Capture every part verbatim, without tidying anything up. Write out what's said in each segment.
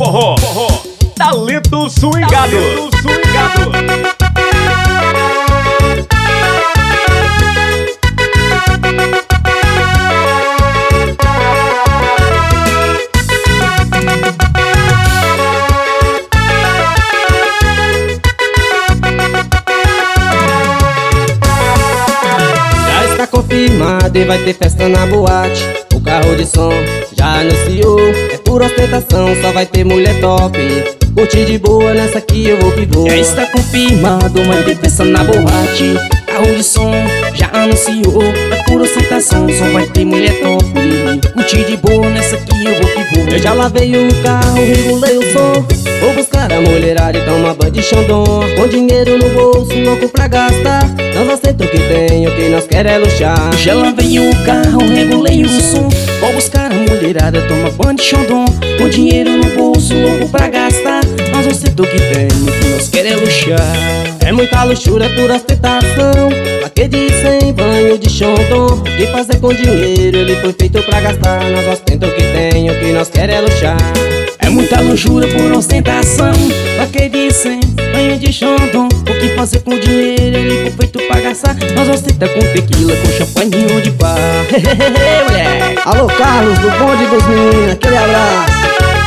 forró, forró. Talento swingado, Talento swingado. Confirmado e vai ter festa na boate. O carro de som já anunciou. É pura ostentação, só vai ter mulher top. Curtir de boa, nessa aqui eu vou que vou. Já está confirmado, vai ter festa na boate. Carro de som já anunciou. É pura ostentação, só vai ter mulher top. Curtir de boa, nessa aqui eu vou que vou. Eu já lavei o carro, regulei o som. Vou buscar a mulherada e tomar banho de Xandão. Com dinheiro no bolso, louco pra gastar. Nós aceitamos o que tem, o que nós quer é luxar. Já lavei o carro, regulei o som. Vou buscar a mulherada, toma banho de Xandão. Com dinheiro no bolso, louco pra gastar. Nós aceitamos o que tem, o que nós quer é luxar. É muita luxúria, pura ostentação. Pra que de sem banho de Xandão? O que fazer com dinheiro, ele foi feito pra gastar. Nós ostentamos o que tem, o que nós quer é luxar. É muita luxúria por ostentação. Pra que dizem banho de Xandão? O que fazer com dinheiro, ele foi feito pra gastar. Nós ostenta com tequila, com champanhe ou de bar. Mulher. Alô Carlos, do bonde dos meninos, aquele abraço.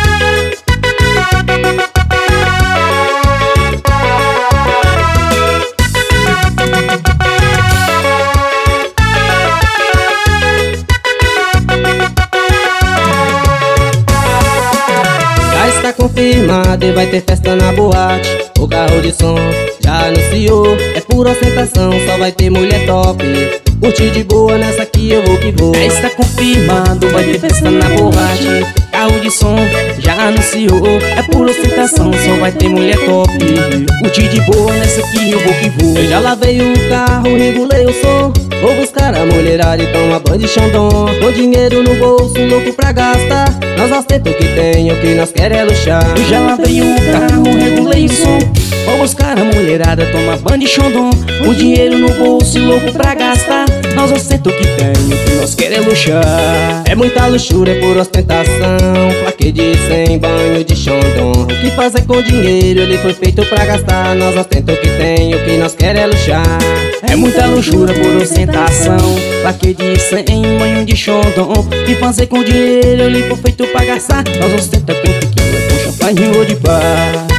Está confirmado e vai ter festa na boate. O carro de som já anunciou. É pura ostentação, só vai ter mulher top. Curtir de boa, nessa aqui eu vou que vou. Já está confirmado, vai ter festa na boate. Carro de som já anunciou. É pura ostentação, só vai ter mulher top. Curtir de boa, nessa aqui eu vou que vou. Eu já lavei o carro, regulei o som. Vou buscar a mulherada e tomar banho de Xandão. Com dinheiro no bolso, louco pra gastar. Nós aceitamos o que tem, o que nós quer é luxar. Eu já lavei o carro, regulei o som. Vou buscar a mulherada, tomar banho de Xandão. Com dinheiro no bolso, louco pra gastar. Nós aceitamos o que tem, o que nós quer é luxar. É muita luxúria por ostentação. Pra que de sem banho de Xandão? O que fazer com dinheiro, ele foi feito pra gastar. Nós ostentamos o que tem, o que nós quer é luxar. É muita luxúria por ostentação. Pra que de sem banho de Xandão? O que fazer com dinheiro, ele foi feito pra gastar. Nós ostentamos com tequila, com champanhe ou de bar.